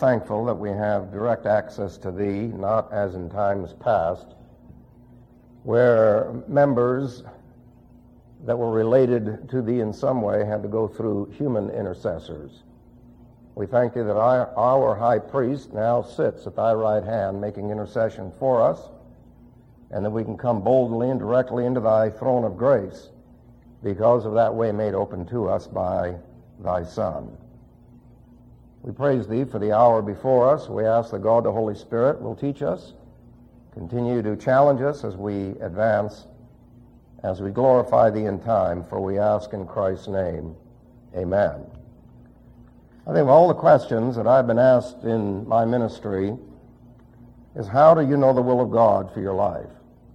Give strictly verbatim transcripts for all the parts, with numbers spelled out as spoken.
thankful that we have direct access to thee, not as in times past, where members that were related to thee in some way had to go through human intercessors. We thank thee that our, our high priest now sits at thy right hand making intercession for us, and that we can come boldly and directly into thy throne of grace because of that way made open to us by thy Son. We praise thee for the hour before us. We ask that God the Holy Spirit will teach us, continue to challenge us as we advance, as we glorify thee in time, for we ask in Christ's name, amen. I think of all the questions that I've been asked in my ministry is, how do you know the will of God for your life?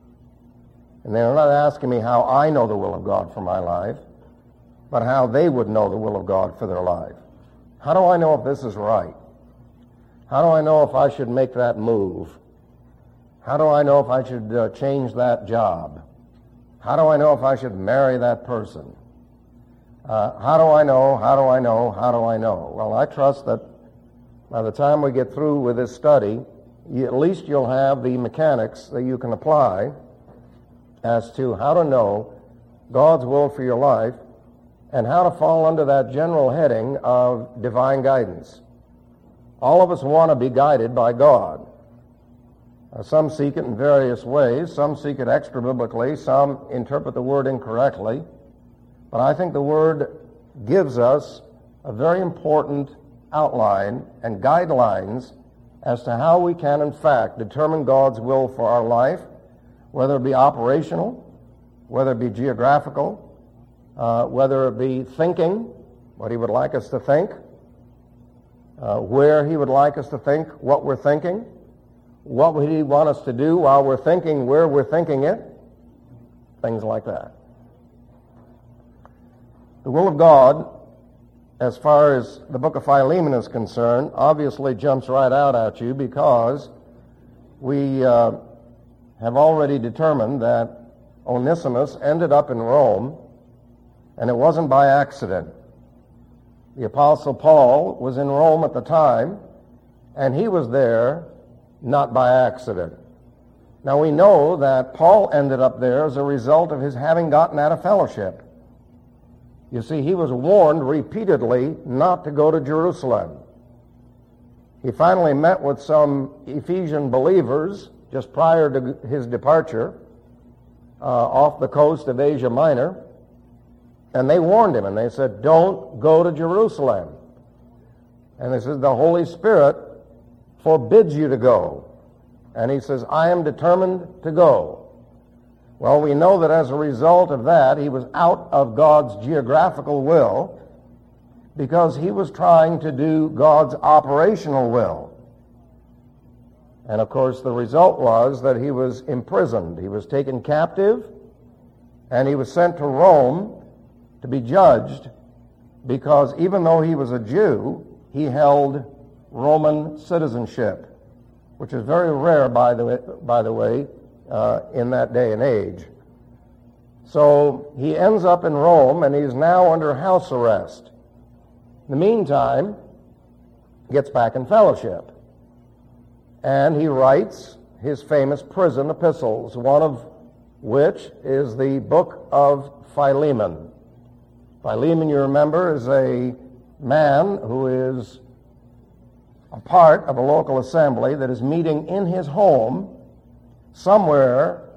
And they're not asking me how I know the will of God for my life, but how they would know the will of God for their life. How do I know if this is right? How do I know if I should make that move? How do I know if I should uh, change that job? How do I know if I should marry that person? Uh, how do I know, how do I know, how do I know? Well, I trust that by the time we get through with this study, you, at least you'll have the mechanics that you can apply as to how to know God's will for your life and how to fall under that general heading of divine guidance. All of us want to be guided by God. Uh, some seek it in various ways. Some seek it extra-biblically. Some interpret the word incorrectly. But I think the word gives us a very important outline and guidelines as to how we can, in fact, determine God's will for our life, whether it be operational, whether it be geographical, uh, whether it be thinking, what he would like us to think, uh, where he would like us to think what we're thinking, what would he want us to do while we're thinking where we're thinking it, things like that. The will of God, as far as the book of Philemon is concerned, obviously jumps right out at you because we uh, have already determined that Onesimus ended up in Rome, and it wasn't by accident. The Apostle Paul was in Rome at the time, and he was there not by accident. Now we know that Paul ended up there as a result of his having gotten out of fellowship. You see, he was warned repeatedly not to go to Jerusalem. He finally met with some Ephesian believers just prior to his departure uh, off the coast of Asia Minor, and they warned him, and they said, don't go to Jerusalem. And they said, the Holy Spirit forbids you to go. And he says, I am determined to go. Well, we know that as a result of that, he was out of God's geographical will because he was trying to do God's operational will. And of course, the result was that he was imprisoned. He was taken captive, and he was sent to Rome to be judged because even though he was a Jew, he held Roman citizenship, which is very rare, by the way, by the way uh, in that day and age. So he ends up in Rome, and he's now under house arrest. In the meantime, he gets back in fellowship, and he writes his famous prison epistles, one of which is the book of Philemon. Philemon, you remember, is a man who is a part of a local assembly that is meeting in his home somewhere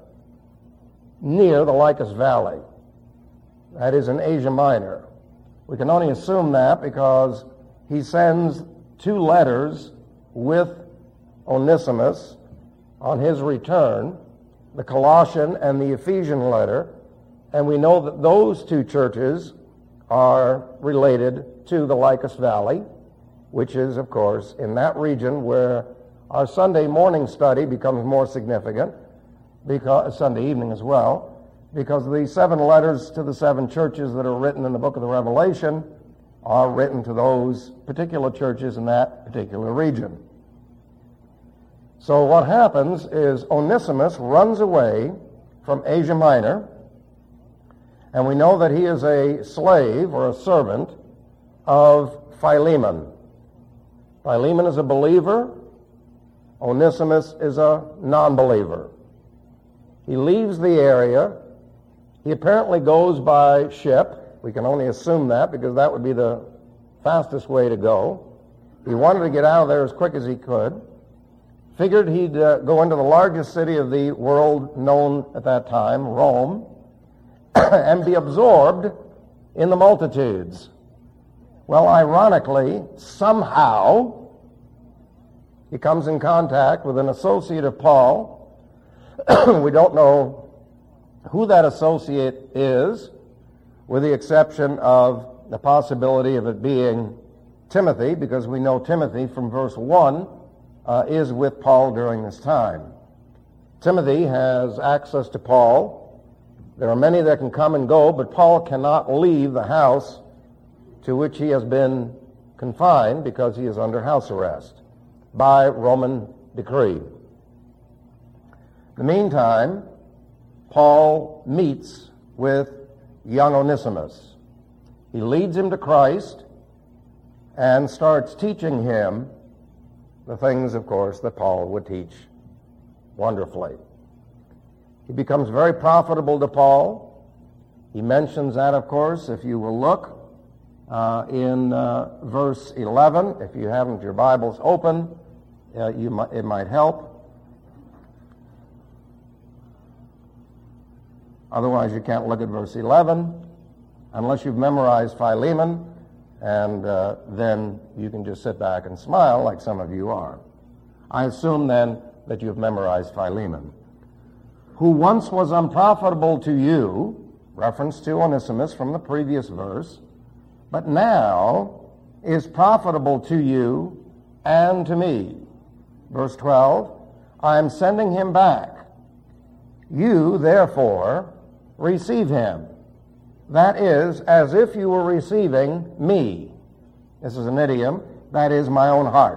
near the Lycus Valley. That is in Asia Minor. We can only assume that because he sends two letters with Onesimus on his return, the Colossian and the Ephesian letter, and we know that those two churches are related to the Lycus Valley, which is, of course, in that region where our Sunday morning study becomes more significant, because Sunday evening as well, because the seven letters to the seven churches that are written in the book of the Revelation are written to those particular churches in that particular region. So what happens is Onesimus runs away from Asia Minor, and we know that he is a slave or a servant of Philemon. Philemon is a believer. Onesimus is a non-believer. He leaves the area. He apparently goes by ship. We can only assume that because that would be the fastest way to go. He wanted to get out of there as quick as he could. Figured he'd uh, go into the largest city of the world known at that time, Rome, and be absorbed in the multitudes. Well, ironically, somehow, he comes in contact with an associate of Paul. We don't know who that associate is, with the exception of the possibility of it being Timothy, because we know Timothy from verse one uh, is with Paul during this time. Timothy has access to Paul. There are many that can come and go, but Paul cannot leave the house to which he has been confined because he is under house arrest by Roman decree. In the meantime, Paul meets with young Onesimus. He leads him to Christ and starts teaching him the things, of course, that Paul would teach wonderfully. He becomes very profitable to Paul. He mentions that, of course, if you will look uh, in uh, verse eleven. If you haven't your Bibles open, uh, you might, it might help. Otherwise, you can't look at verse eleven unless you've memorized Philemon, and uh, then you can just sit back and smile like some of you are. I assume then that you've memorized Philemon. Who once was unprofitable to you, reference to Onesimus from the previous verse, but now is profitable to you and to me. Verse twelve, I am sending him back. You, therefore, receive him. That is, as if you were receiving me. This is an idiom. That is my own heart.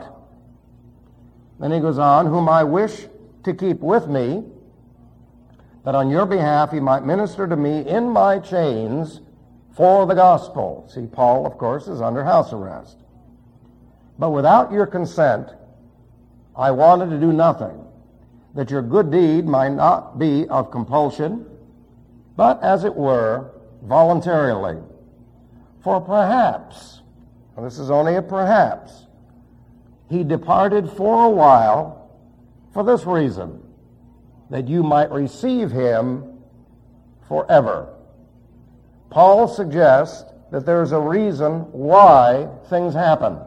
Then he goes on, whom I wish to keep with me, that on your behalf he might minister to me in my chains for the gospel. See, Paul, of course, is under house arrest. But without your consent, I wanted to do nothing, that your good deed might not be of compulsion, but as it were, voluntarily. For perhaps, and this is only a perhaps, he departed for a while for this reason, that you might receive him forever. Paul suggests that there's a reason why things happen.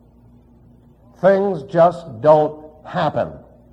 Things just don't happen,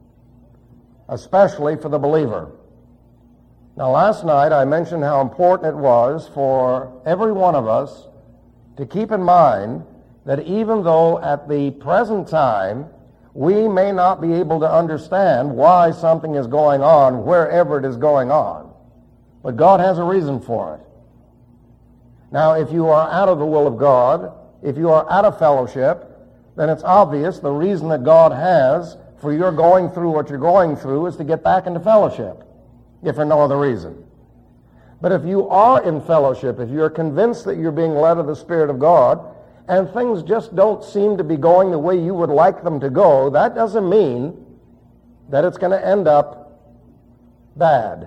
especially for the believer. Now, last night I mentioned how important it was for every one of us to keep in mind that even though at the present time we may not be able to understand why something is going on wherever it is going on, but God has a reason for it. Now, if you are out of the will of God, if you are out of fellowship, then it's obvious the reason that God has for your going through what you're going through is to get back into fellowship, if for no other reason. But if you are in fellowship, if you're convinced that you're being led of the Spirit of God, and things just don't seem to be going the way you would like them to go, that doesn't mean that it's going to end up bad.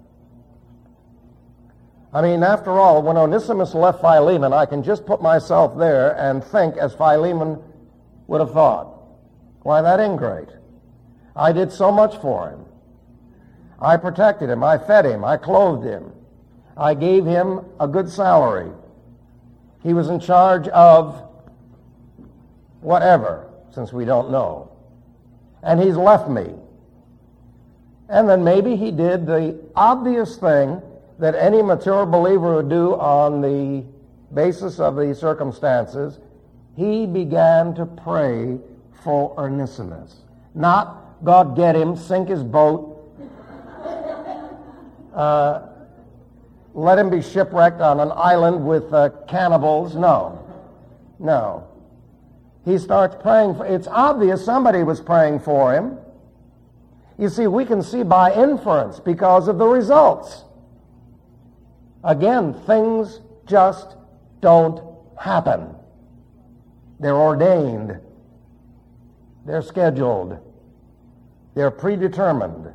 I mean, after all, when Onesimus left Philemon, I can just put myself there and think as Philemon would have thought. Why, that ain't great. I did so much for him. I protected him. I fed him. I clothed him. I gave him a good salary. He was in charge of whatever, since we don't know. And he's left me. And then maybe he did the obvious thing that any mature believer would do on the basis of the circumstances. He began to pray for Onesimus. Not, God get him, sink his boat, uh, let him be shipwrecked on an island with uh, cannibals. No. No. He starts praying for, it's obvious somebody was praying for him. You see, we can see by inference because of the results. Again, things just don't happen. They're ordained. They're scheduled. They're predetermined. Of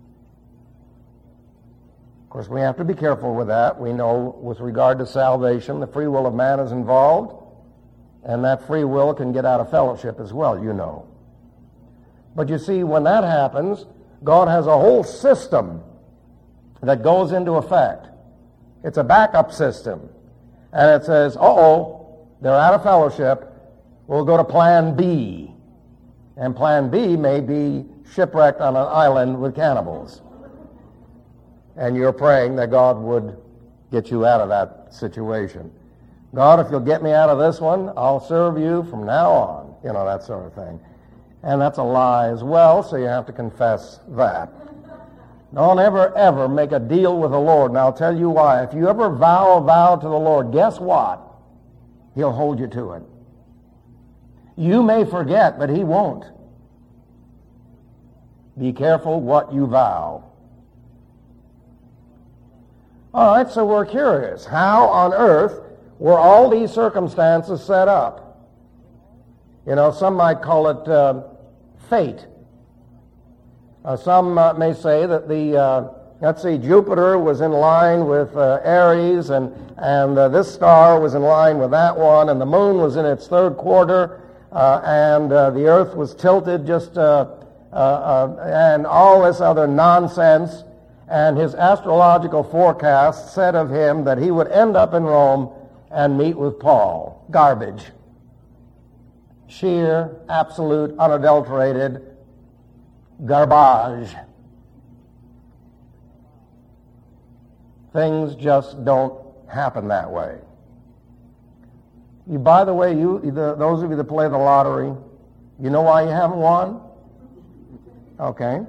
course, we have to be careful with that. We know with regard to salvation, the free will of man is involved, and that free will can get out of fellowship as well, you know. But you see, when that happens, God has a whole system that goes into effect. It's a backup system. And it says, uh-oh, they're out of fellowship. We'll go to plan B. And plan B may be shipwrecked on an island with cannibals. And you're praying that God would get you out of that situation. God, if you'll get me out of this one, I'll serve you from now on. You know, that sort of thing. And that's a lie as well, so you have to confess that. Don't ever, ever make a deal with the Lord. And I'll tell you why. If you ever vow a vow to the Lord, guess what? He'll hold you to it. You may forget, but He won't. Be careful what you vow. All right, so we're curious. How on earth were all these circumstances set up? You know, some might call it uh, fate. Uh, some uh, may say that the, uh, let's see, Jupiter was in line with uh, Aries, and, and uh, this star was in line with that one, and the moon was in its third quarter, uh, and uh, the earth was tilted just, uh, uh, uh, and all this other nonsense. And his astrological forecast said of him that he would end up in Rome and meet with Paul. Garbage. Sheer, absolute, unadulterated garbage. Things just don't happen that way. You, by the way, you the, those of you that play the lottery, you know why you haven't won? Okay.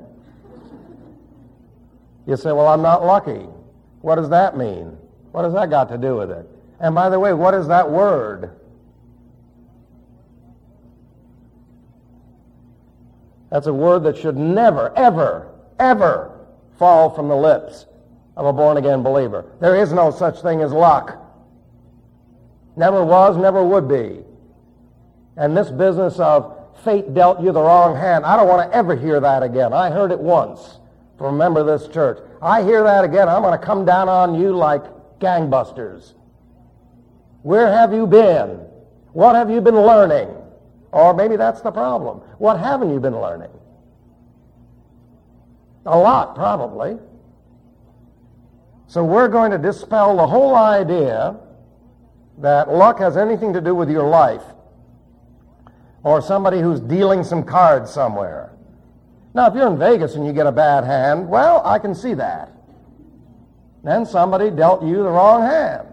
You say, well, I'm not lucky. What does that mean? What has that got to do with it? And by the way, what is that word? That's a word that should never, ever, ever fall from the lips of a born-again believer. There is no such thing as luck. Never was, never would be. And this business of fate dealt you the wrong hand, I don't want to ever hear that again. I heard it once from a member of this church. I hear that again, I'm going to come down on you like gangbusters. Where have you been? What have you been learning? Or maybe that's the problem. What haven't you been learning? A lot, probably. So we're going to dispel the whole idea that luck has anything to do with your life, or somebody who's dealing some cards somewhere. Now, if you're in Vegas and you get a bad hand, well, I can see that. Then somebody dealt you the wrong hand.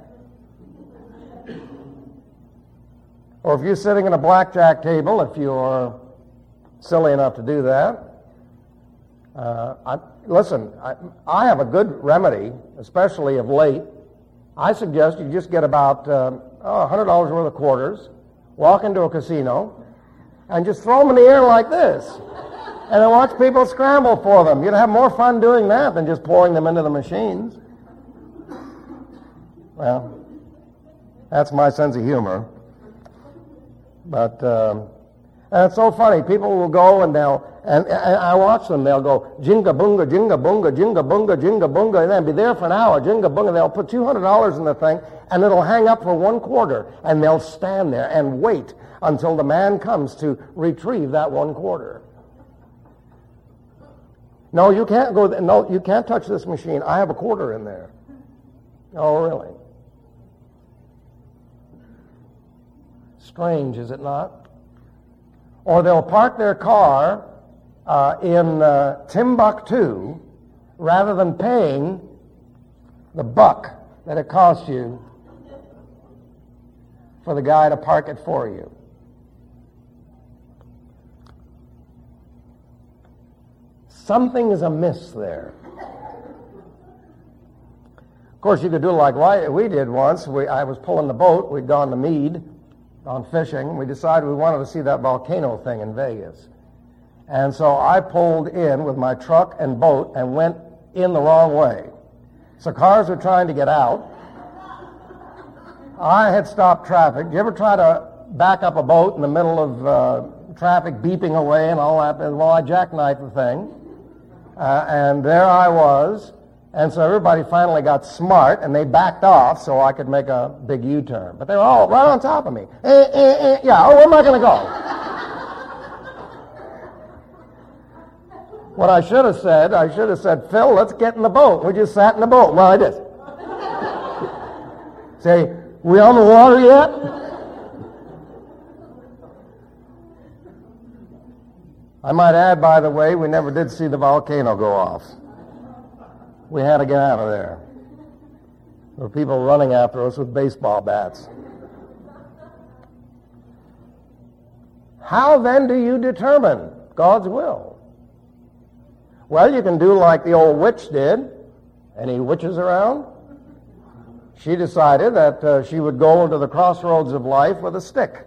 Or if you're sitting at a blackjack table, if you're silly enough to do that, uh, I, listen, I, I have a good remedy, especially of late. I suggest you just get about uh, oh, one hundred dollars worth of quarters, walk into a casino, and just throw them in the air like this. And then watch people scramble for them. You'd have more fun doing that than just pouring them into the machines. Well, that's my sense of humor. But um, and it's so funny. People will go and they'll, and, and I watch them, they'll go, jinga bunga, jinga bunga, jinga bunga, jinga bunga, and then be there for an hour, jinga bunga. They'll put two hundred dollars in the thing, and it'll hang up for one quarter, and they'll stand there and wait until the man comes to retrieve that one quarter. No, you can't go, th- no, you can't touch this machine. I have a quarter in there. Oh, really? Strange, is it not? Or they'll park their car uh, in uh, Timbuktu rather than paying the buck that it costs you for the guy to park it for you. Something is amiss there. Of course, you could do like we did once. We, I was pulling the boat. We'd gone to Meade on fishing. We decided we wanted to see that volcano thing in Vegas. And so I pulled in with my truck and boat and went in the wrong way. So cars were trying to get out. I had stopped traffic. Did you ever try to back up a boat in the middle of uh, traffic beeping away and all that. Well, I jackknifed the thing. Uh, and there I was. And so everybody finally got smart, and they backed off so I could make a big U-turn. But they were all right on top of me. Eh, eh, eh, yeah, oh, where am I going to go? What I should have said, I should have said, Phil, let's get in the boat. We just sat in the boat. Well, I did. Say, we on the water yet? I might add, by the way, we never did see the volcano go off. We had to get out of there. There were people running after us with baseball bats. How then do you determine God's will? Well, you can do like the old witch did. Any witches around? She decided that uh, she would go into the crossroads of life with a stick.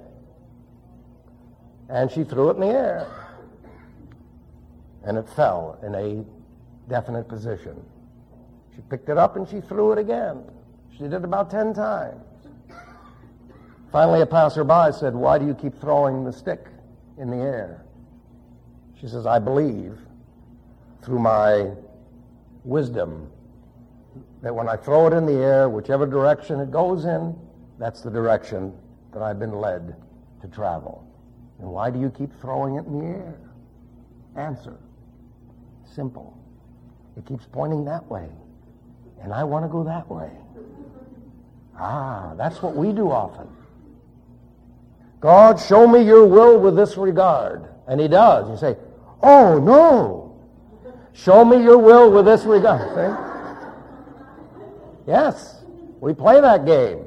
And she threw it in the air. And it fell in a definite position. She picked it up and she threw it again. She did it about ten times. Finally, a passerby said, why do you keep throwing the stick in the air? She says, I believe through my wisdom that when I throw it in the air, whichever direction it goes in, that's the direction that I've been led to travel. And why do you keep throwing it in the air? Answer. Simple. It keeps pointing that way. And I want to go that way. Ah, that's what we do often. God, show me your will with this regard. And he does. You say, oh, no. Show me your will with this regard. See? Yes, we play that game.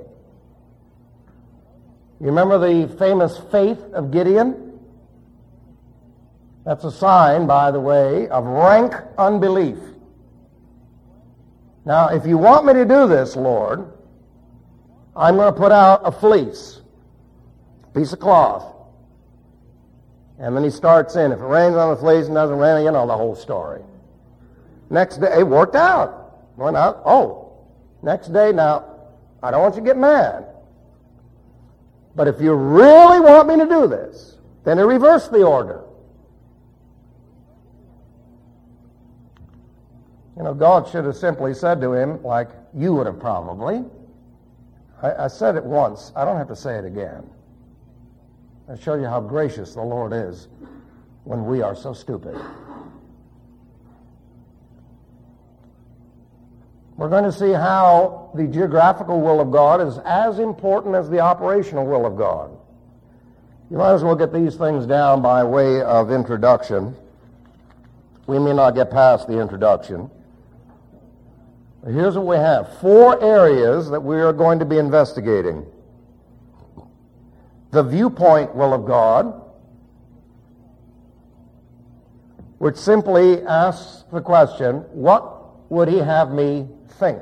You remember the famous faith of Gideon? That's a sign, by the way, of rank unbelief. Now, if you want me to do this, Lord, I'm going to put out a fleece, a piece of cloth. And then he starts in. If it rains on the fleece and doesn't rain, you know the whole story. Next day, it worked out. Went out. Oh, next day, now, I don't want you to get mad. But if you really want me to do this, then you reverse the order. You know, God should have simply said to him, like you would have probably. I, I said it once. I don't have to say it again. I show you how gracious the Lord is when we are so stupid. We're going to see how the geographical will of God is as important as the operational will of God. You might as well get these things down by way of introduction. We may not get past the introduction. Here's what we have. Four areas that we are going to be investigating. The viewpoint will of God, which simply asks the question, what would he have me think?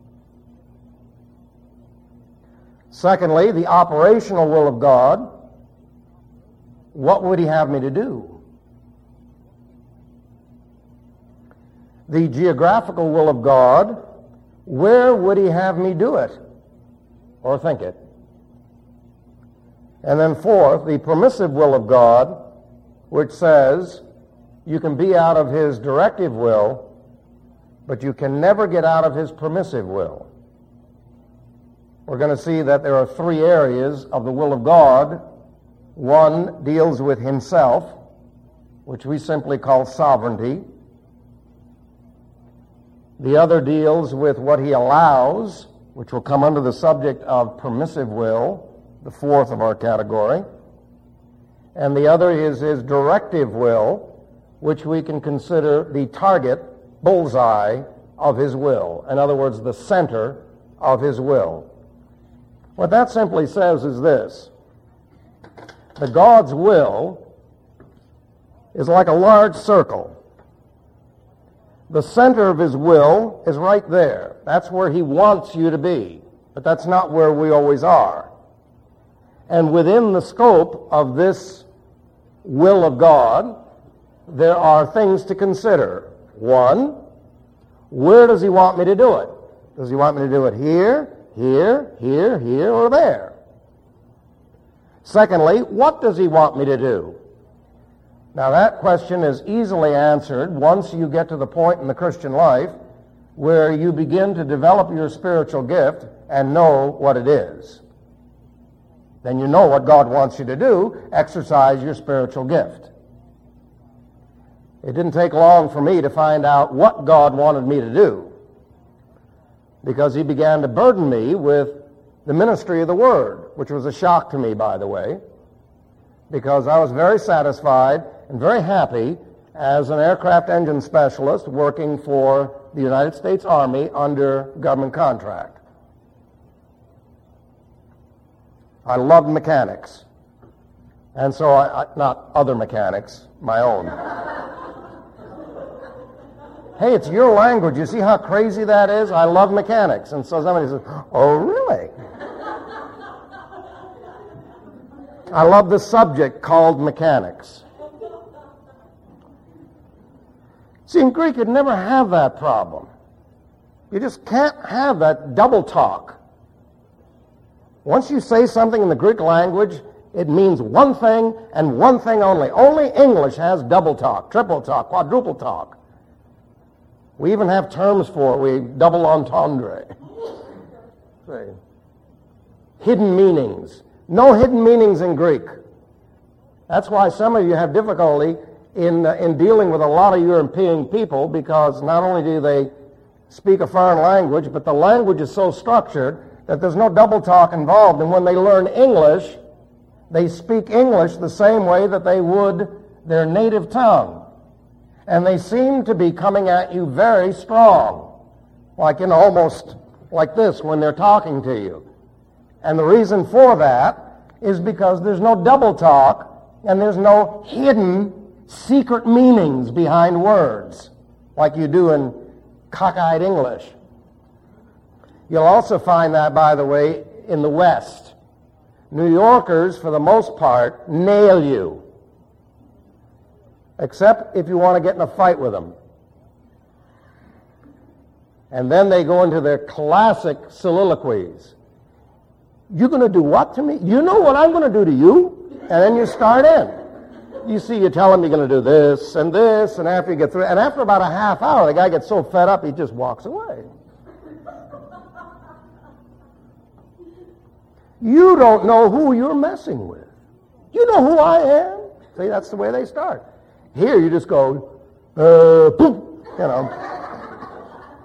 Secondly, the operational will of God, what would he have me to do? The geographical will of God, where would he have me do it or think it? And then fourth, the permissive will of God, which says you can be out of his directive will, but you can never get out of his permissive will. We're going to see that there are three areas of the will of God. One deals with himself, which we simply call sovereignty. The other deals with what he allows, which will come under the subject of permissive will, the fourth of our category. And the other is his directive will, which we can consider the target, bullseye of his will. In other words, the center of his will. What that simply says is this: that God's will is like a large circle. The center of his will is right there. That's where he wants you to be. But that's not where we always are. And within the scope of this will of God, there are things to consider. One, where does he want me to do it? Does he want me to do it here, here, here, here, or there? Secondly, what does he want me to do? Now that question is easily answered once you get to the point in the Christian life where you begin to develop your spiritual gift and know what it is. Then you know what God wants you to do, exercise your spiritual gift. It didn't take long for me to find out what God wanted me to do, because he began to burden me with the ministry of the Word, which was a shock to me, by the way, because I was very satisfied and very happy as an aircraft engine specialist working for the United States Army under government contract. I loved mechanics, and so I, I not other mechanics, my own. Hey, it's your language. You see how crazy that is? I love mechanics. And so somebody says, oh, really? I love the subject called mechanics. See, in Greek, you'd never have that problem. You just can't have that double talk. Once you say something in the Greek language, it means one thing and one thing only. Only English has double talk, triple talk, quadruple talk. We even have terms for it. We double entendre. Say, hidden meanings. No hidden meanings in Greek. That's why some of you have difficulty in uh, in dealing with a lot of European people, because not only do they speak a foreign language, but the language is so structured that there's no double talk involved. And when they learn English, they speak English the same way that they would their native tongue. And they seem to be coming at you very strong, like in almost like this when they're talking to you. And the reason for that is because there's no double talk and there's no hidden secret meanings behind words like you do in cockeyed English. You'll also find that, by the way, in the West. New Yorkers, for the most part, nail you, except if you want to get in a fight with them. And then they go into their classic soliloquies. You're going to do what to me? You know what I'm going to do to you? And then you start in. You see, you tell him you're going to do this and this, and after you get through, and after about a half hour, the guy gets so fed up, he just walks away. You don't know who you're messing with. You know who I am? See, that's the way they start. Here, you just go, uh, boom, you know.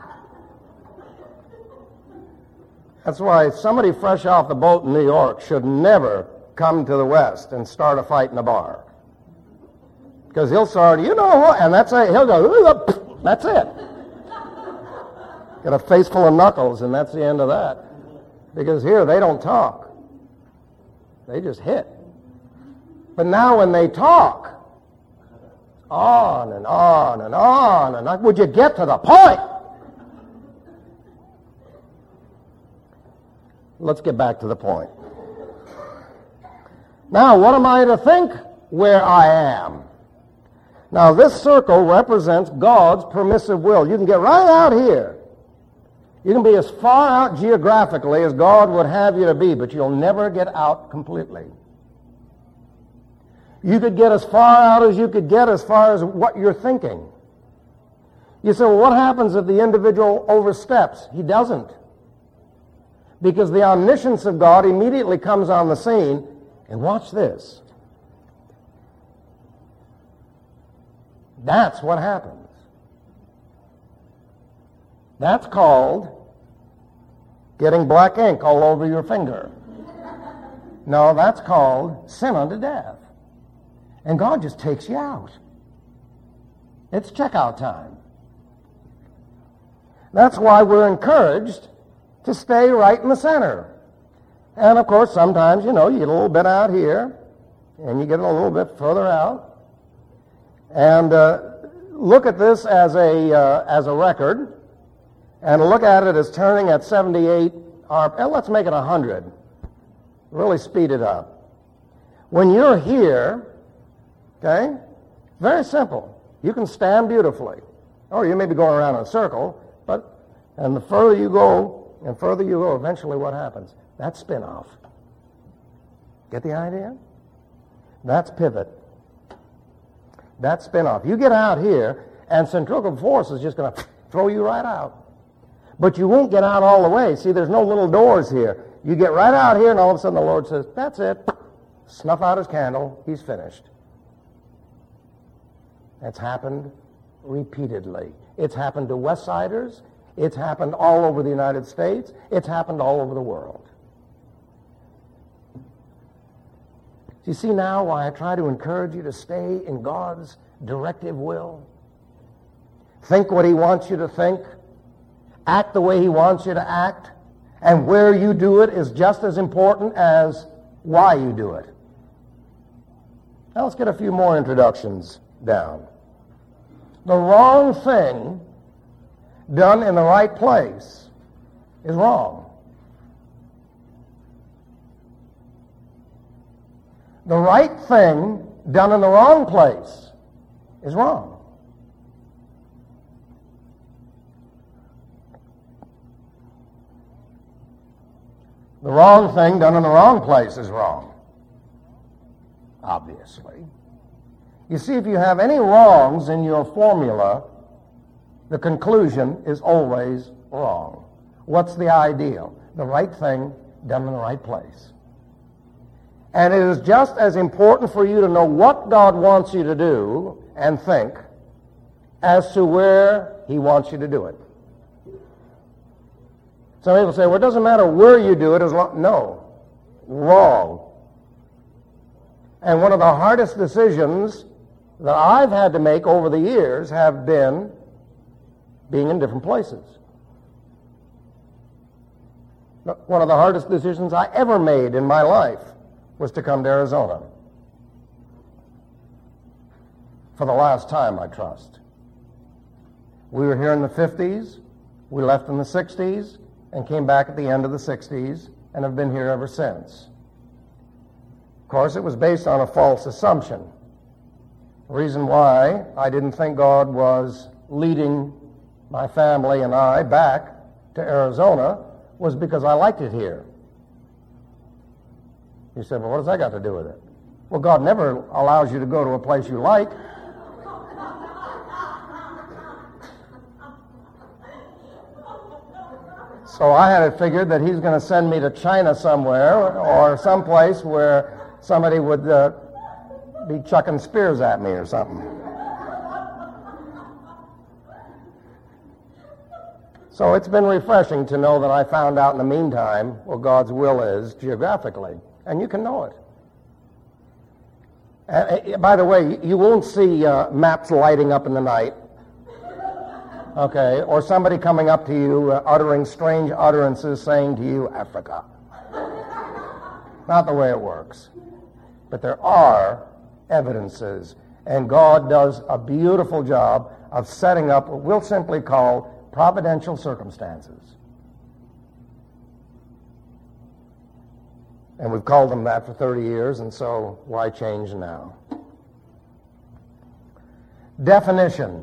That's why somebody fresh off the boat in New York should never come to the West and start a fight in a bar. Because he'll start, you know what, and that's it. He'll go, that's it. Get a face full of knuckles, and that's the end of that. Because here, they don't talk. They just hit. But now when they talk, on and on and on and on, would you get to the point? Let's get back to the point. Now, what am I to think where I am? Now, this circle represents God's permissive will. You can get right out here. You can be as far out geographically as God would have you to be, but you'll never get out completely. You could get as far out as you could get as far as what you're thinking. You say, well, what happens if the individual oversteps? He doesn't. Because the omniscience of God immediately comes on the scene. And watch this. That's what happens. That's called getting black ink all over your finger. No, that's called sin unto death. And God just takes you out. It's checkout time. That's why we're encouraged to stay right in the center. And of course, sometimes, you know, you get a little bit out here, and you get a little bit further out. And uh, look at this as a uh, as a record, and look at it as turning at seventy-eight R P M. Let's make it one hundred. Really speed it up. When you're here, okay, very simple. You can stand beautifully. Or you may be going around in a circle, but, and the further you go, and further you go, eventually what happens? That's spin-off. Get the idea? That's pivot. that spin-off. You get out here, and centrifugal force is just going to throw you right out. But you won't get out all the way. See, there's no little doors here. You get right out here, and all of a sudden the Lord says, that's it. Snuff out his candle. He's finished. That's happened repeatedly. It's happened to West Siders. It's happened all over the United States. It's happened all over the world. Do you see now why I try to encourage you to stay in God's directive will? Think what he wants you to think. Act the way he wants you to act. And where you do it is just as important as why you do it. Now let's get a few more introductions down. The wrong thing done in the right place is wrong. The right thing done in the wrong place is wrong. The wrong thing done in the wrong place is wrong, obviously. You see, if you have any wrongs in your formula, the conclusion is always wrong. What's the ideal? The right thing done in the right place. And it is just as important for you to know what God wants you to do and think as to where he wants you to do it. Some people say, well, it doesn't matter where you do it as long... No. Wrong. And one of the hardest decisions that I've had to make over the years have been being in different places. One of the hardest decisions I ever made in my life was to come to Arizona. For the last time, I trust. We were here in the fifties, we left in the sixties, and came back at the end of the sixties, and have been here ever since. Of course, it was based on a false assumption. The reason why I didn't think God was leading my family and I back to Arizona was because I liked it here. You said, well, what does that got to do with it? Well, God never allows you to go to a place you like. So I had it figured that he's going to send me to China somewhere or someplace where somebody would uh, be chucking spears at me or something. So it's been refreshing to know that I found out in the meantime what God's will is geographically. And you can know it. Uh, by the way, you won't see uh, maps lighting up in the night. Okay, or somebody coming up to you uh, uttering strange utterances saying to you, Africa. Not the way it works. But there are evidences, and God does a beautiful job of setting up what we'll simply call providential circumstances. And we've called them that for thirty years, and so why change now? Definition.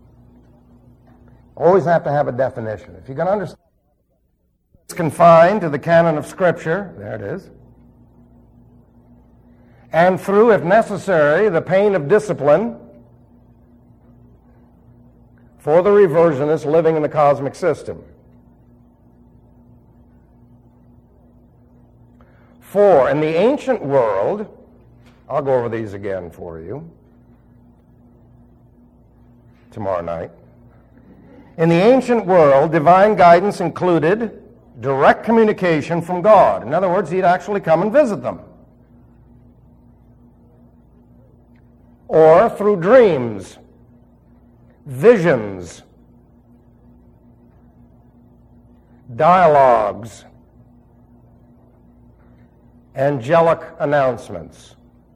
Always have to have a definition. If you're going to understand, it's confined to the canon of Scripture. There it is. And through, if necessary, the pain of discipline for the reversionist living in the cosmic system. For, in the ancient world, I'll go over these again for you tomorrow night. In the ancient world, divine guidance included direct communication from God. In other words, he'd actually come and visit them. Or through dreams, visions, dialogues, angelic announcements.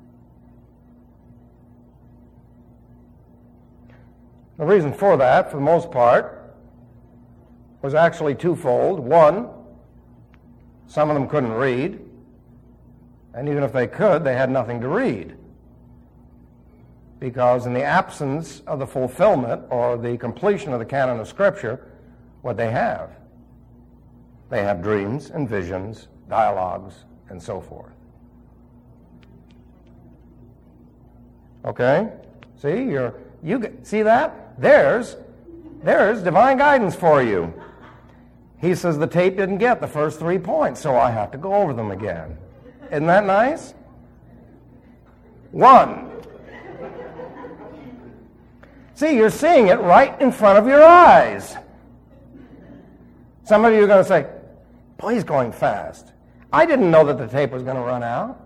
The reason for that, for the most part, was actually twofold. One, some of them couldn't read, and even if they could, they had nothing to read. Because in the absence of the fulfillment or the completion of the canon of Scripture, what they have? They have dreams and visions, dialogues, and so forth. Okay? See, you're, you get- see that? There's, there's divine guidance for you. He says the tape didn't get the first three points, so I have to go over them again. Isn't that nice? One. See, you're seeing it right in front of your eyes. Some of you are going to say, boy, he's going fast. I didn't know that the tape was going to run out.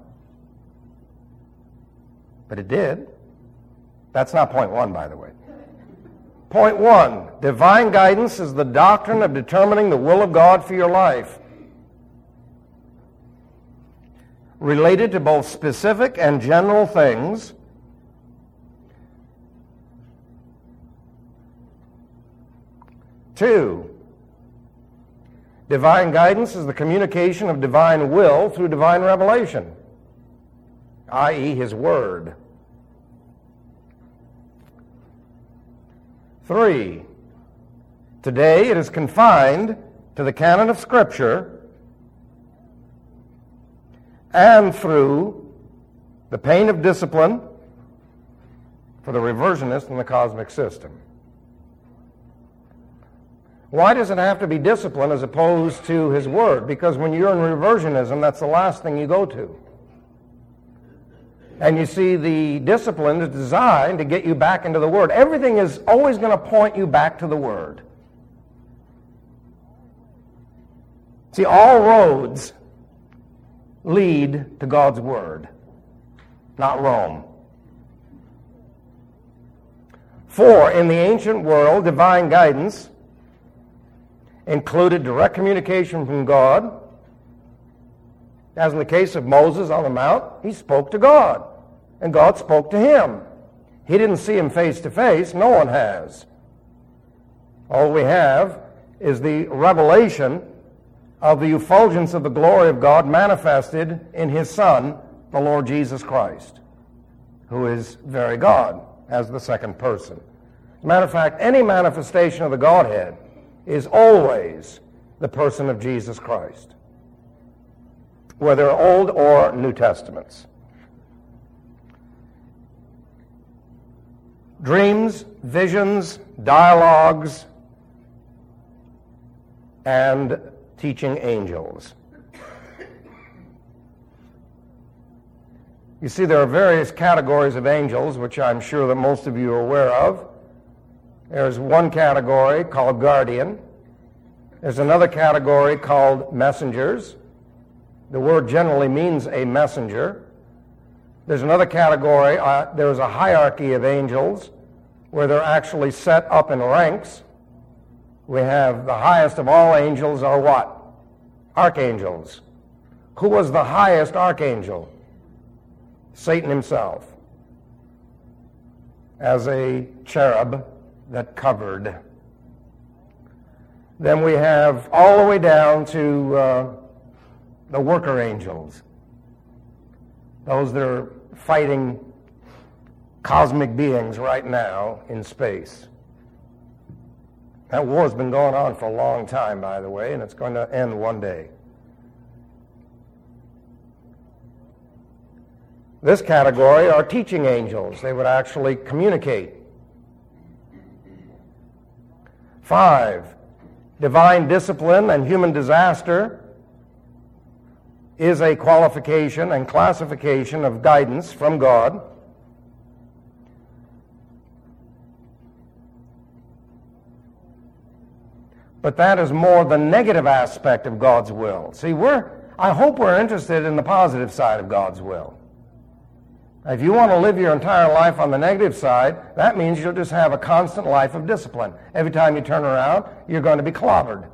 But it did. That's not point one, by the way. Point one, divine guidance is the doctrine of determining the will of God for your life, related to both specific and general things. Two, divine guidance is the communication of divine will through divine revelation, that is, His Word. Three, today it is confined to the canon of Scripture and through the pain of discipline for the reversionist in the cosmic system. Why does it have to be discipline as opposed to His Word? Because when you're in reversionism, that's the last thing you go to. And you see, the discipline is designed to get you back into the Word. Everything is always going to point you back to the Word. See, all roads lead to God's Word, not Rome. Four, in the ancient world, divine guidance included direct communication from God. As in the case of Moses on the Mount, he spoke to God, and God spoke to him. He didn't see him face to face. No one has. All we have is the revelation of the effulgence of the glory of God manifested in His Son, the Lord Jesus Christ, who is very God as the second person. As a matter of fact, any manifestation of the Godhead is always the person of Jesus Christ, whether Old or New Testaments. Dreams, visions, dialogues, and teaching angels. You see, there are various categories of angels, which I'm sure that most of you are aware of. There's one category called guardian. There's another category called messengers. The word generally means a messenger. There's another category, uh, there's a hierarchy of angels where they're actually set up in ranks. We have the highest of all angels are what? Archangels. Who was the highest archangel? Satan himself, as a cherub that covered. Then we have all the way down to uh, the worker angels, those that are fighting cosmic beings right now in space. That war's been going on for a long time, by the way, and it's going to end one day. This category are teaching angels. They would actually communicate. Five, divine discipline and human disaster is a qualification and classification of guidance from God. But that is more the negative aspect of God's will. See, we're, I hope we're interested in the positive side of God's will. If you want to live your entire life on the negative side, that means you'll just have a constant life of discipline. Every time you turn around, you're going to be clobbered.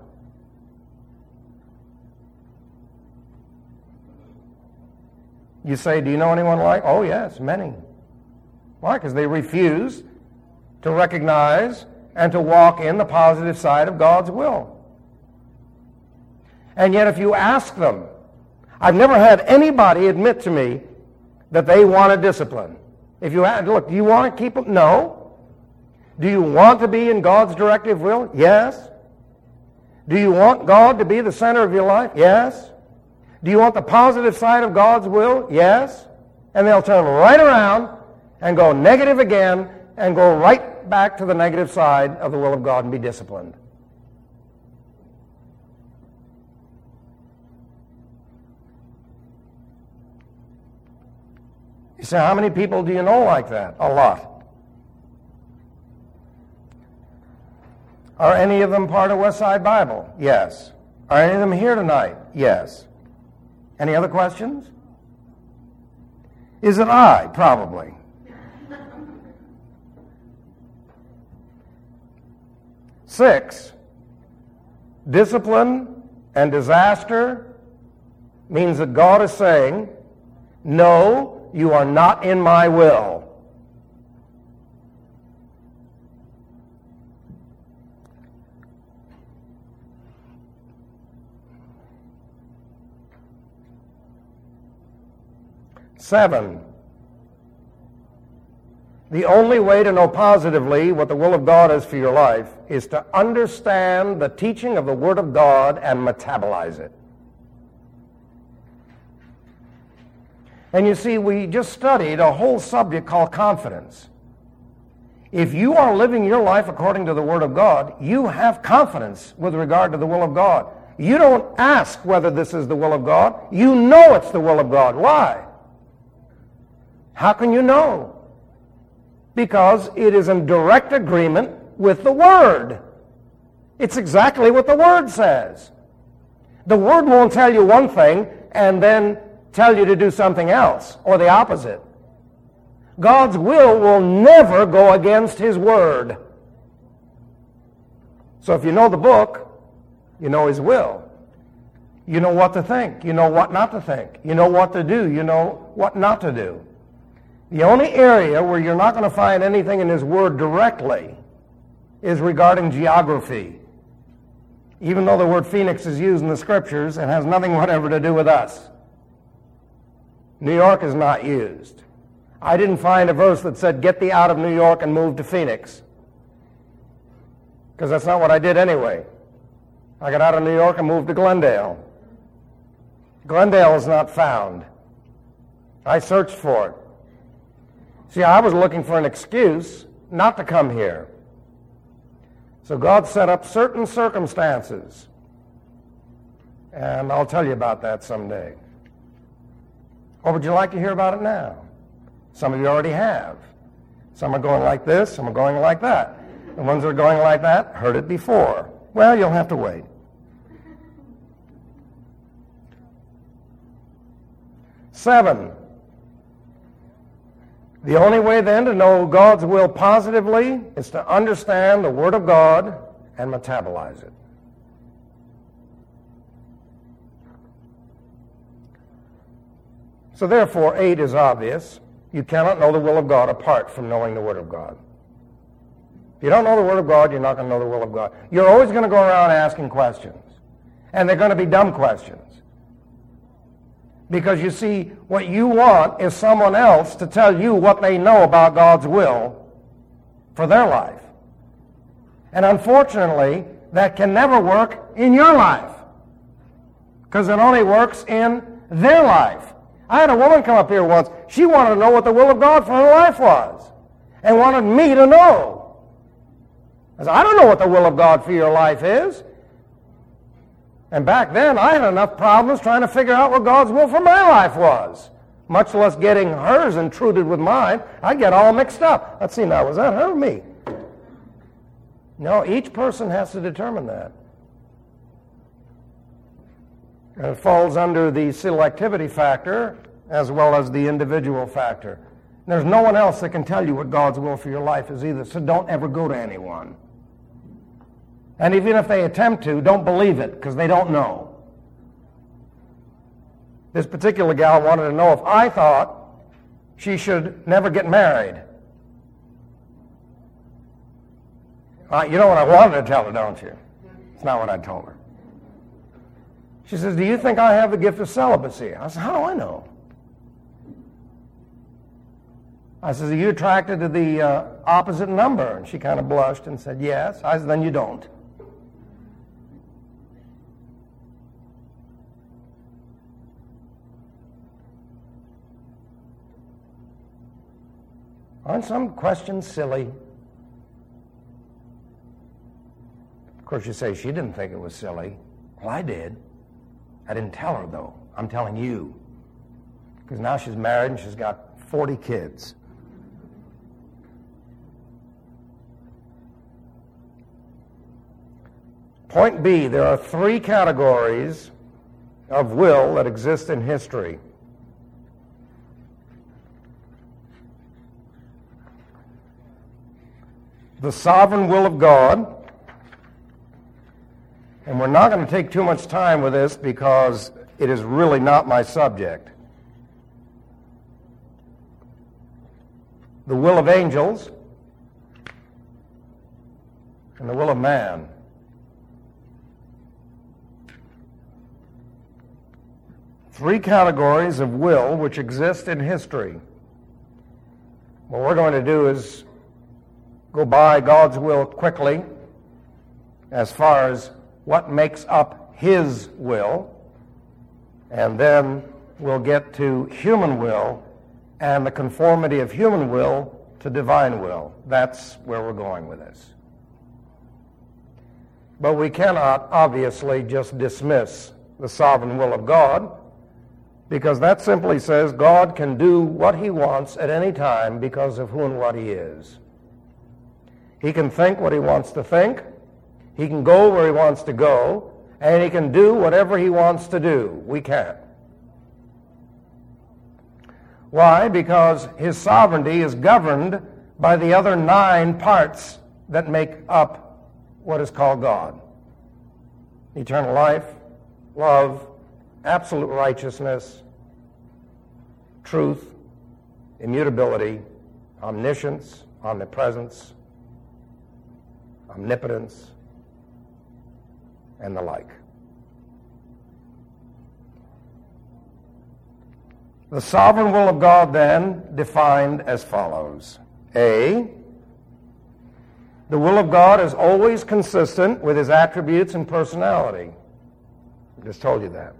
You say, do you know anyone like? Oh, yes, many. Why? Because they refuse to recognize and to walk in the positive side of God's will. And yet if you ask them, I've never had anybody admit to me that they wanted discipline. If you ask, look, do you want to keep them? No. Do you want to be in God's directive will? Yes. Do you want God to be the center of your life? Yes. Do you want the positive side of God's will? Yes. And they'll turn right around and go negative again and go right back to the negative side of the will of God and be disciplined. You say, how many people do you know like that? A lot. Are any of them part of Westside Bible? Yes. Are any of them here tonight? Yes. Any other questions? Is it I? Probably. Six, discipline and disaster means that God is saying, no, you are not in my will. Seven, the only way to know positively what the will of God is for your life is to understand the teaching of the Word of God and metabolize it. And you see, we just studied a whole subject called confidence. If you are living your life according to the Word of God, you have confidence with regard to the will of God. You don't ask whether this is the will of God. You know it's the will of God. Why? How can you know? Because it is in direct agreement with the Word. It's exactly what the Word says. The Word won't tell you one thing and then tell you to do something else, or the opposite. God's will will never go against His Word. So if you know the book, you know His will. You know what to think. You know what not to think. You know what to do. You know what not to do. The only area where you're not going to find anything in His Word directly is regarding geography. Even though the word Phoenix is used in the Scriptures, it has nothing whatever to do with us. New York is not used. I didn't find a verse that said, get thee out of New York and move to Phoenix. Because that's not what I did anyway. I got out of New York and moved to Glendale. Glendale is not found. I searched for it. See, I was looking for an excuse not to come here. So God set up certain circumstances. And I'll tell you about that someday. Or would you like to hear about it now? Some of you already have. Some are going like this, some are going like that. The ones that are going like that heard it before. Well, you'll have to wait. Seven. The only way then to know God's will positively is to understand the Word of God and metabolize it. So therefore, eight is obvious. You cannot know the will of God apart from knowing the Word of God. If you don't know the Word of God, you're not going to know the will of God. You're always going to go around asking questions. And they're going to be dumb questions. Because you see, what you want is someone else to tell you what they know about God's will for their life. And unfortunately, that can never work in your life. Because it only works in their life. I had a woman come up here once. She wanted to know what the will of God for her life was. And wanted me to know. I said, I don't know what the will of God for your life is. And back then, I had enough problems trying to figure out what God's will for my life was. Much less getting hers intruded with mine. I get all mixed up. Let's see now, was that her or me? No, each person has to determine that. And it falls under the selectivity factor as well as the individual factor. There's no one else that can tell you what God's will for your life is either, so don't ever go to anyone. And even if they attempt to, don't believe it, because they don't know. This particular gal wanted to know if I thought she should never get married. Uh, you know what I wanted to tell her, don't you? It's not what I told her. She says, do you think I have the gift of celibacy? I said, how do I know? I said, are you attracted to the uh, opposite number? And she kind of blushed and said, yes. I said, then you don't. Aren't some questions silly? Of course, you say, she didn't think it was silly. Well, I did. I didn't tell her, though. I'm telling you. Because now she's married and she's got forty kids. Point B, there are three categories of will that exist in history. The sovereign will of God, and we're not going to take too much time with this because it is really not my subject. The will of angels and the will of man. Three categories of will which exist in history. What we're going to do is go by God's will quickly as far as what makes up His will, and then we'll get to human will and the conformity of human will to divine will. That's where we're going with this. But we cannot obviously just dismiss the sovereign will of God, because that simply says God can do what He wants at any time because of who and what He is. He can think what He wants to think, He can go where He wants to go, and He can do whatever He wants to do. We can't. Why? Because His sovereignty is governed by the other nine parts that make up what is called God. Eternal life, love, absolute righteousness, truth, immutability, omniscience, omnipresence, omnipotence, and the like. The sovereign will of God, then, defined as follows. A, the will of God is always consistent with His attributes and personality. I just told you that.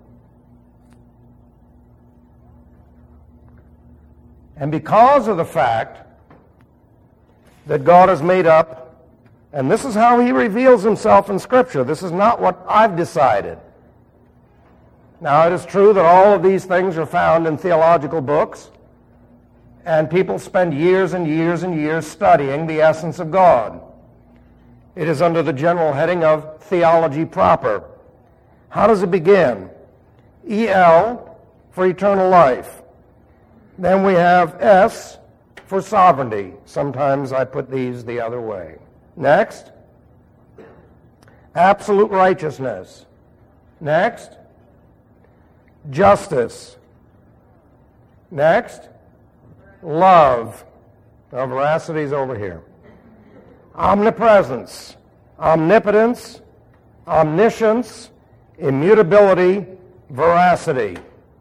And because of the fact that God is made up, and this is how He reveals Himself in Scripture. This is not what I've decided. Now, it is true that all of these things are found in theological books, and people spend years and years and years studying the essence of God. It is under the general heading of theology proper. How does it begin? E L for eternal life. Then we have S for sovereignty. Sometimes I put these the other way. Next, absolute righteousness. Next, justice. Next, love. Now, veracity is over here. Omnipresence, omnipotence, omniscience, immutability, veracity.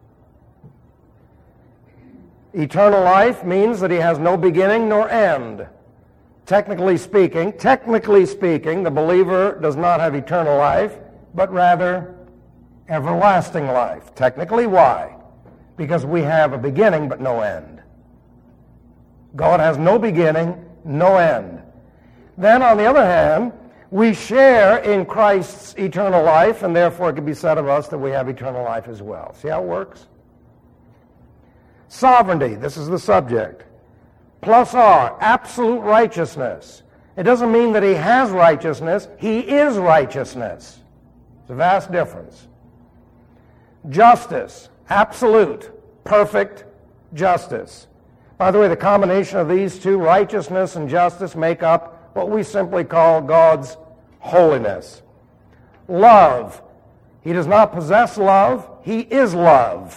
Eternal life means that He has no beginning nor end. Technically speaking, technically speaking, the believer does not have eternal life, but rather everlasting life. Technically, why? Because we have a beginning but no end. God has no beginning, no end. Then, on the other hand, we share in Christ's eternal life, and therefore it can be said of us that we have eternal life as well. See how it works? Sovereignty, this is the subject. Plus R, absolute righteousness. It doesn't mean that He has righteousness. He is righteousness. It's a vast difference. Justice, absolute, perfect justice. By the way, the combination of these two, righteousness and justice, make up what we simply call God's holiness. Love. He does not possess love. He is love.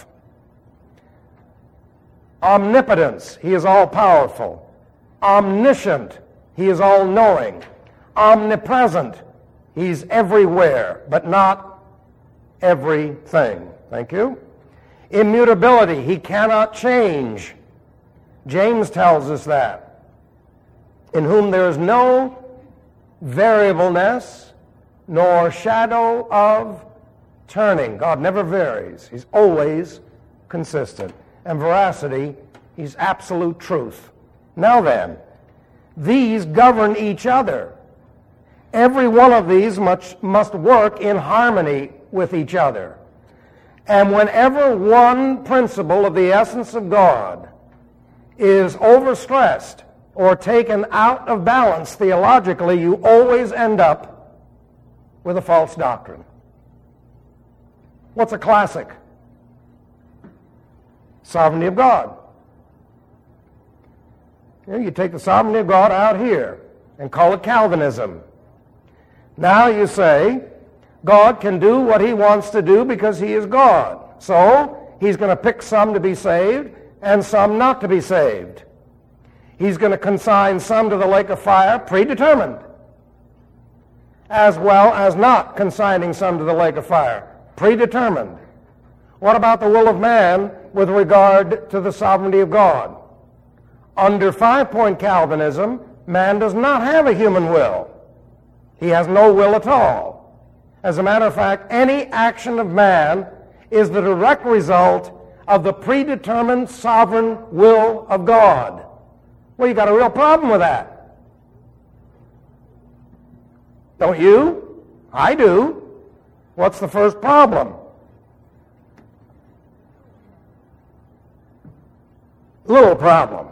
Omnipotence. He is all-powerful. Omniscient. He is all-knowing. Omnipresent. He's everywhere, but not everything. Thank you. Immutability. He cannot change. James tells us that. In whom there is no variableness nor shadow of turning. God never varies. He's always consistent. And veracity, He's absolute truth. Now then, these govern each other. Every one of these must, must work in harmony with each other. And whenever one principle of the essence of God is overstressed or taken out of balance theologically, you always end up with a false doctrine. What's a classic? Sovereignty of God. You know, you take the sovereignty of God out here and call it Calvinism. Now you say, God can do what he wants to do because he is God. So, he's going to pick some to be saved and some not to be saved. He's going to consign some to the lake of fire, predetermined, as well as not consigning some to the lake of fire, predetermined. What about the will of man with regard to the sovereignty of God? Under five-point Calvinism, man does not have a human will. He has no will at all. As a matter of fact, any action of man is the direct result of the predetermined sovereign will of God. Well, you got a real problem with that. Don't you? I do. What's the first problem? Little problem.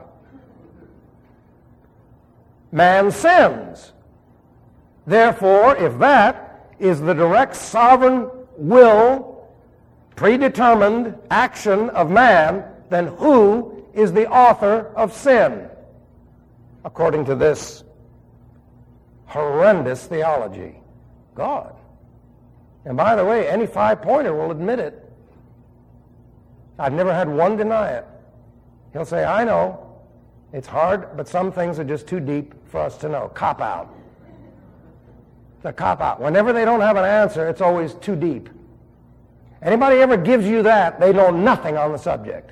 Man sins. Therefore, if that is the direct sovereign will, predetermined action of man, then who is the author of sin? According to this horrendous theology, God. And by the way, any five-pointer will admit it. I've never had one deny it. He'll say, I know, it's hard, but some things are just too deep for us to know. Cop out. The cop out. Whenever they don't have an answer, it's always too deep. Anybody ever gives you that, they know nothing on the subject.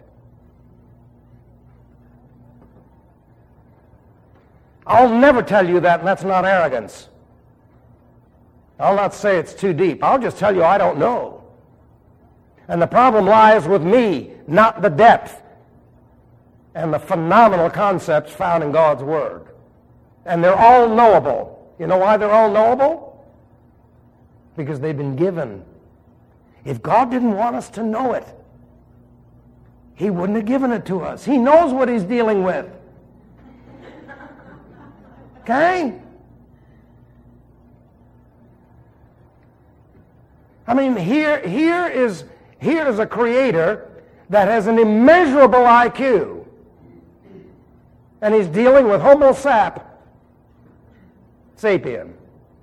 I'll never tell you that, and that's not arrogance. I'll not say it's too deep. I'll just tell you I don't know. And the problem lies with me, not the depth and the phenomenal concepts found in God's Word. And they're all knowable. You know why they're all knowable? Because they've been given. If God didn't want us to know it, he wouldn't have given it to us. He knows what he's dealing with. Okay? I mean, here, here is, here is a creator that has an immeasurable I Q. And he's dealing with Homo sap, sapien.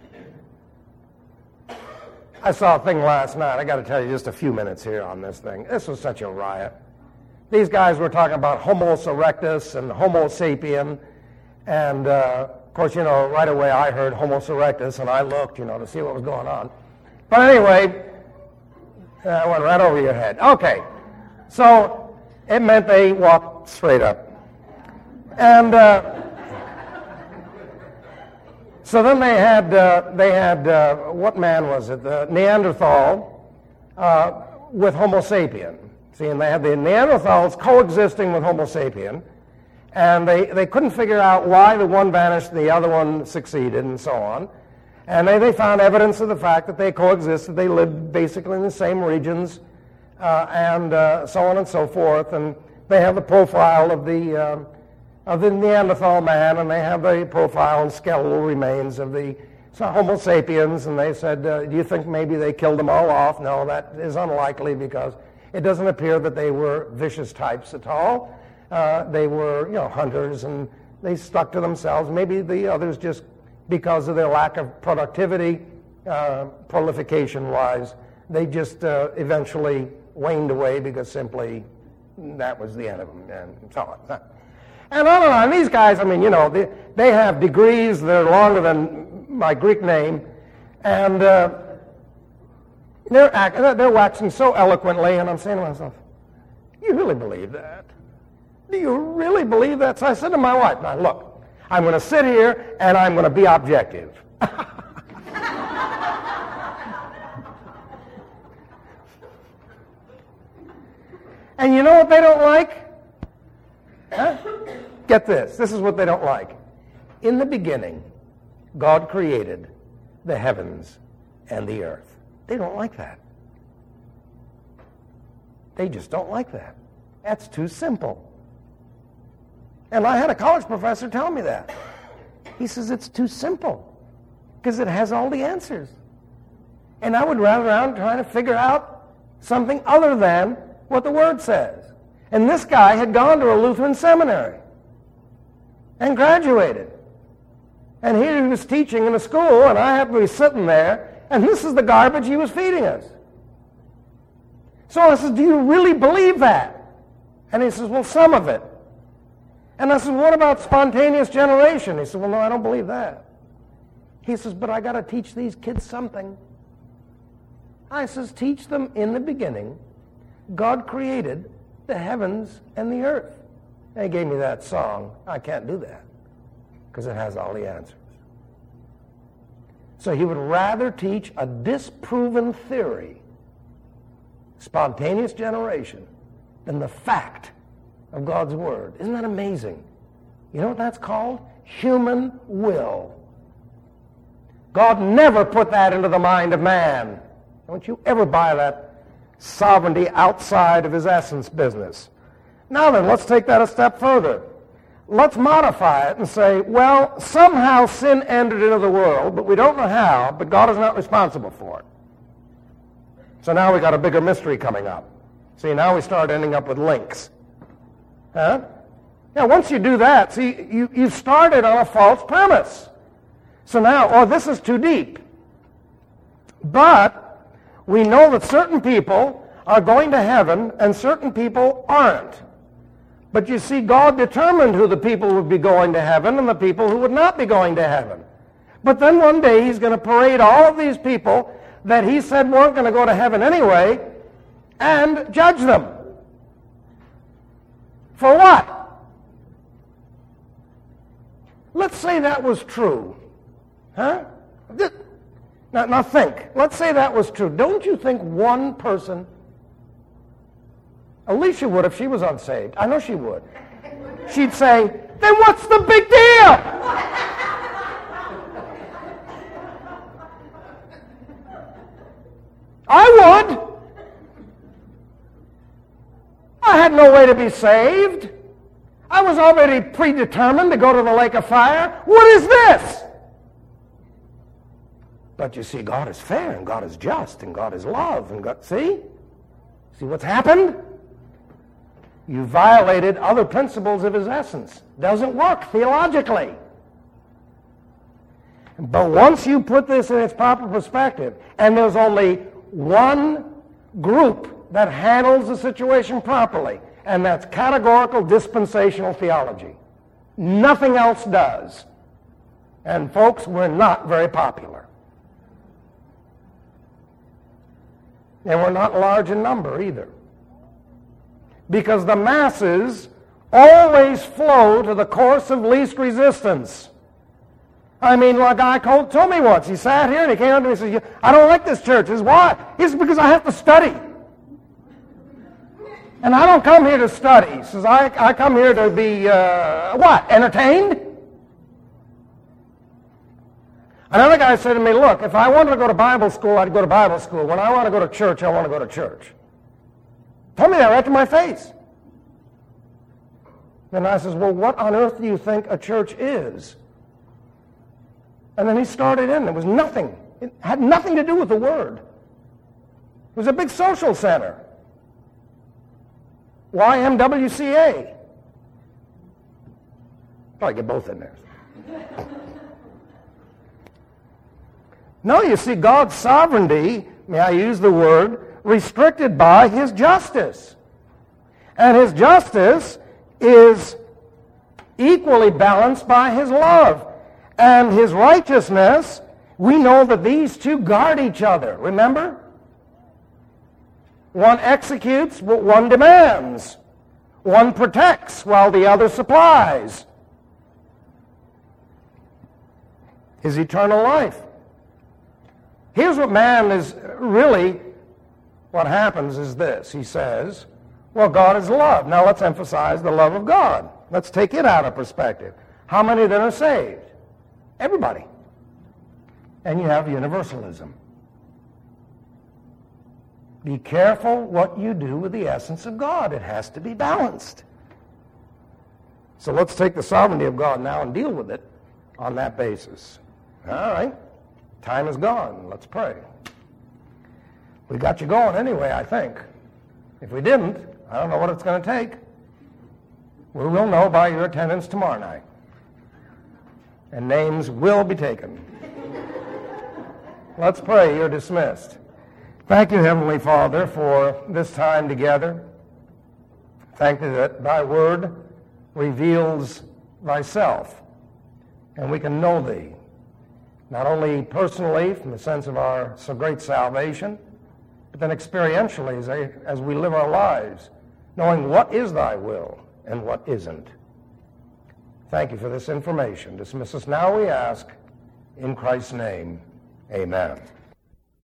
I saw a thing last night. I got to tell you just a few minutes here on this thing. This was such a riot. These guys were talking about Homo erectus and Homo sapien. And, uh, of course, you know, right away I heard Homo erectus, and I looked, you know, to see what was going on. But anyway, that went right over your head. Okay. So it meant they walked straight up. And uh, so then they had, uh, they had uh, what man was it? The Neanderthal uh, with Homo sapien. See, and they had the Neanderthals coexisting with Homo sapien, and they, they couldn't figure out why the one vanished and the other one succeeded and so on. And they, they found evidence of the fact that they coexisted. They lived basically in the same regions uh, and uh, so on and so forth. And they have the profile of the... Uh, of the Neanderthal man, and they have the profile and skeletal remains of the Homo sapiens, and they said, uh, do you think maybe they killed them all off? No, that is unlikely because it doesn't appear that they were vicious types at all. Uh, they were, you know, hunters, and they stuck to themselves. Maybe the others just, because of their lack of productivity, uh, prolification-wise, they just uh, eventually waned away because simply that was the end of them, and so on. And on and on. These guys, I mean, you know, they, they have degrees that are longer than my Greek name, and uh, they're, act, they're waxing so eloquently, and I'm saying to myself, you really believe that? Do you really believe that? So I said to my wife, now look, I'm going to sit here, and I'm going to be objective. And you know what they don't like? Huh? get this. This is what they don't like. In the beginning, God created the heavens and the earth. They don't like that. They just don't like that. That's too simple. And I had a college professor tell me that. He says it's too simple because it has all the answers. And I would run around trying to figure out something other than what the Word says. And this guy had gone to a Lutheran seminary and graduated. And he was teaching in a school, and I happened to be sitting there, and this is the garbage he was feeding us. So I said, do you really believe that? And he says, well, some of it. And I said, what about spontaneous generation? He said, well, no, I don't believe that. He says, but I got to teach these kids something. I says, teach them in the beginning, God created the heavens and the earth. And he gave me that song. I can't do that because it has all the answers. So he would rather teach a disproven theory, spontaneous generation, than the fact of God's Word. Isn't that amazing? You know what that's called? Human will. God never put that into the mind of man. Don't you ever buy that sovereignty outside of his essence business. Now then, let's take that a step further. Let's modify it and say, well, somehow sin entered into the world, but we don't know how, but God is not responsible for it. So now we got a bigger mystery coming up. See, now we start ending up with links. Huh? Now, once you do that, see, you, you started on a false premise. So now, oh, this is too deep. But we know that certain people are going to heaven and certain people aren't. But you see, God determined who the people would be going to heaven and the people who would not be going to heaven. But then one day he's going to parade all of these people that he said weren't going to go to heaven anyway and judge them. For what? Let's say that was true. Huh? Now, now think. Let's say that was true. Don't you think one person, Alicia would if she was unsaved. I know she would. She'd say, then what's the big deal? I would. I had no way to be saved. I was already predetermined to go to the lake of fire. What is this? But you see, God is fair, and God is just, and God is love, and God, see? See what's happened? You violated other principles of his essence. Doesn't work theologically. But once you put this in its proper perspective, and there's only one group that handles the situation properly, and that's categorical dispensational theology. Nothing else does. And folks, we're not very popular. And we're not large in number either. Because the masses always flow to the course of least resistance. I mean, like a guy told, told me once, he sat here and he came up to me and said, I don't like this church. He says, why? He says, because I have to study. And I don't come here to study. He says, I, I come here to be, uh, what, entertained? Another guy said to me, look, if I wanted to go to Bible school, I'd go to Bible school. When I want to go to church, I want to go to church. Told me that right to my face. Then I says, well, what on earth do you think a church is? And then he started in. It was nothing. It had nothing to do with the Word. It was a big social center. Y M W C A. Probably get both in there. No, you see, God's sovereignty, may I use the word, restricted by his justice. And his justice is equally balanced by his love. And his righteousness, we know that these two guard each other. Remember? One executes, but one demands. One protects while the other supplies. His eternal life. Here's what man is really, what happens is this. He says, well, God is love. Now let's emphasize the love of God. Let's take it out of perspective. How many then are saved? Everybody. And you have universalism. Be careful what you do with the essence of God. It has to be balanced. So let's take the sovereignty of God now and deal with it on that basis. All right. Time is gone. Let's pray. We got you going anyway, I think. If we didn't, I don't know what it's going to take. We will know by your attendance tomorrow night. And names will be taken. Let's pray. You're dismissed. Thank you, Heavenly Father, for this time together. Thank you that thy word reveals thyself, and we can know thee, not only personally from the sense of our so great salvation, but then experientially as, I, as we live our lives, knowing what is thy will and what isn't. Thank you for this information. Dismiss us now, we ask, in Christ's name. Amen.